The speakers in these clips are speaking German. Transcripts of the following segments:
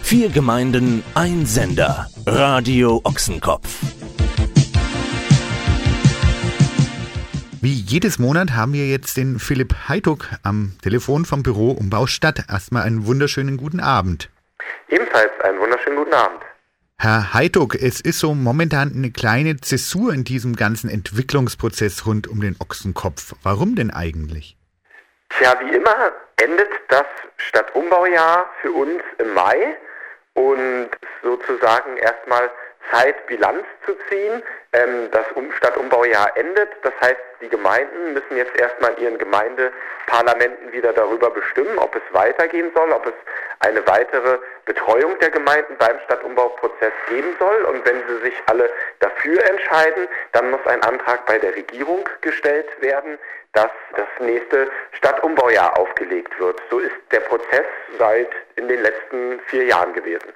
4 Gemeinden, ein Sender. Radio Ochsenkopf. Wie jedes Monat haben wir jetzt den Philipp Heituk am Telefon vom Büro Umbau Stadt. Erstmal einen wunderschönen guten Abend. Ebenfalls einen wunderschönen guten Abend. Herr Heituk, es ist so momentan eine kleine Zäsur in diesem ganzen Entwicklungsprozess rund um den Ochsenkopf. Warum denn eigentlich? Tja, wie immer endet das Stadtumbaujahr für uns im Mai und sozusagen erstmal Zeit, Bilanz zu ziehen. Das Stadtumbaujahr endet, das heißt, die Gemeinden müssen jetzt erstmal in ihren Gemeindeparlamenten wieder darüber bestimmen, ob es weitergehen soll, ob es eine weitere Betreuung der Gemeinden beim Stadtumbauprozess geben soll. Und wenn sie sich alle dafür entscheiden, dann muss ein Antrag bei der Regierung gestellt werden, dass das nächste Stadtumbaujahr aufgelegt wird. So ist der Prozess seit in den letzten 4 Jahren gewesen.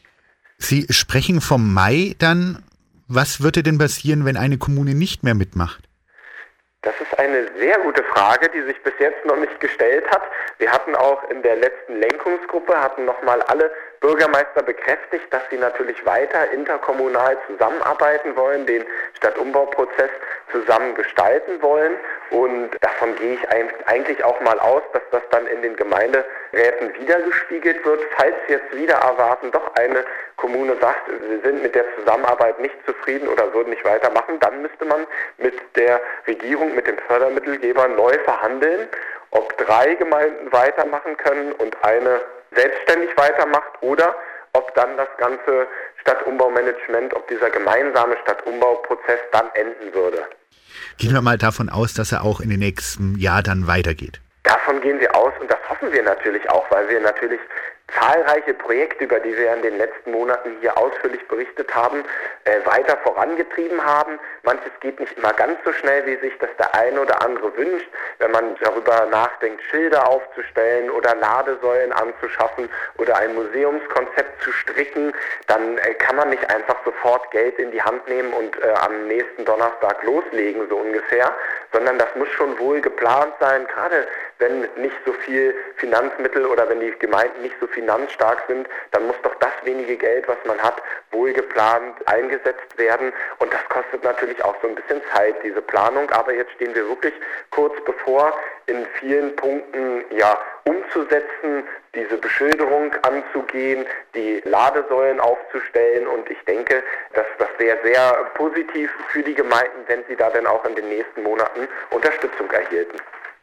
Sie sprechen vom Mai dann. Was würde denn passieren, wenn eine Kommune nicht mehr mitmacht? Das ist eine sehr gute Frage, die sich bis jetzt noch nicht gestellt hat. Wir hatten auch in der letzten Lenkungsgruppe, nochmal alle Bürgermeister bekräftigt, dass sie natürlich weiter interkommunal zusammenarbeiten wollen, den Stadtumbauprozess zusammen gestalten wollen. Und davon gehe ich eigentlich auch mal aus, dass das dann in den Gemeinderäten wiedergespiegelt wird. Falls jetzt wieder erwarten, doch eine Kommune sagt, wir sind mit der Zusammenarbeit nicht zufrieden oder würden nicht weitermachen, dann müsste man mit der Regierung, mit dem Fördermittelgeber neu verhandeln, ob 3 Gemeinden weitermachen können und eine selbstständig weitermacht oder ob dann das ganze Stadtumbaumanagement, ob dieser gemeinsame Stadtumbauprozess dann enden würde. Gehen wir mal davon aus, dass er auch in den nächsten Jahr dann weitergeht. Davon gehen wir aus und das hoffen wir natürlich auch, weil wir natürlich zahlreiche Projekte, über die wir in den letzten Monaten hier ausführlich berichtet haben, weiter vorangetrieben haben. Manches geht nicht immer ganz so schnell, wie sich das der eine oder andere wünscht. Wenn man darüber nachdenkt, Schilder aufzustellen oder Ladesäulen anzuschaffen oder ein Museumskonzept zu stricken, dann kann man nicht einfach sofort Geld in die Hand nehmen und am nächsten Donnerstag loslegen, so ungefähr, sondern das muss schon wohl geplant sein, gerade wenn nicht so viel Finanzmittel oder wenn die Gemeinden nicht so finanzstark sind, dann muss doch das wenige Geld, was man hat, wohl geplant eingesetzt werden. Und das kostet natürlich auch so ein bisschen Zeit, diese Planung. Aber jetzt stehen wir wirklich kurz bevor, in vielen Punkten umzusetzen, diese Beschilderung anzugehen, die Ladesäulen aufzustellen. Und ich denke, dass das wäre sehr positiv für die Gemeinden, wenn sie da dann auch in den nächsten Monaten Unterstützung erhielten.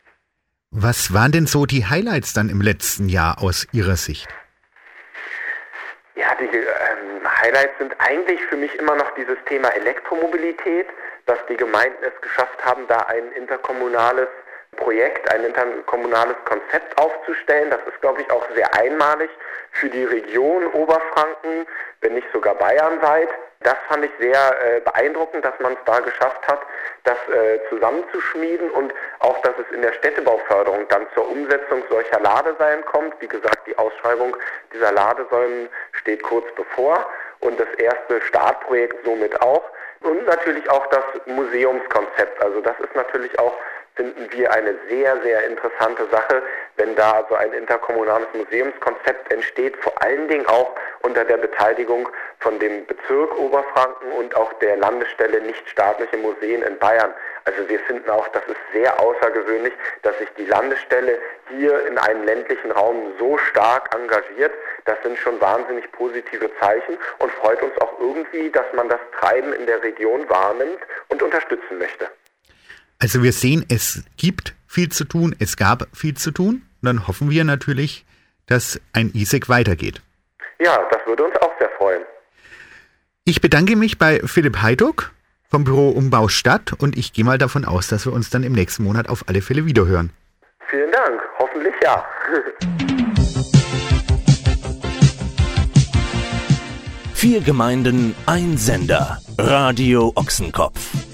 Was waren denn so die Highlights dann im letzten Jahr aus Ihrer Sicht? Ja, die Highlights sind eigentlich für mich immer noch dieses Thema Elektromobilität, dass die Gemeinden es geschafft haben, da ein interkommunales Projekt, ein interkommunales Konzept aufzustellen. Das ist, glaube ich, auch sehr einmalig für die Region Oberfranken, wenn nicht sogar bayernweit. Das fand ich sehr beeindruckend, dass man es da geschafft hat, das zusammenzuschmieden und auch, dass es in der Städtebauförderung dann zur Umsetzung solcher Ladesäulen kommt. Wie gesagt, die Ausschreibung dieser Ladesäulen steht kurz bevor und das erste Startprojekt somit auch. Und natürlich auch das Museumskonzept. Also das ist natürlich auch, finden wir, eine sehr, sehr interessante Sache, wenn da also ein interkommunales Museumskonzept entsteht, vor allen Dingen auch unter der Beteiligung von dem Bezirk Oberfranken und auch der Landesstelle Nichtstaatliche Museen in Bayern. Also wir finden auch, das ist sehr außergewöhnlich, dass sich die Landesstelle hier in einem ländlichen Raum so stark engagiert. Das sind schon wahnsinnig positive Zeichen und freut uns auch irgendwie, dass man das Treiben in der Region wahrnimmt und unterstützen möchte. Also wir sehen, es gibt viel zu tun, es gab viel zu tun. Und dann hoffen wir natürlich, dass ein ISEC weitergeht. Ja, das würde uns auch sehr freuen. Ich bedanke mich bei Philipp Heituk vom Büro Umbau Stadt und ich gehe mal davon aus, dass wir uns dann im nächsten Monat auf alle Fälle wiederhören. Vielen Dank, hoffentlich ja. 4 Gemeinden, ein Sender. Radio Ochsenkopf.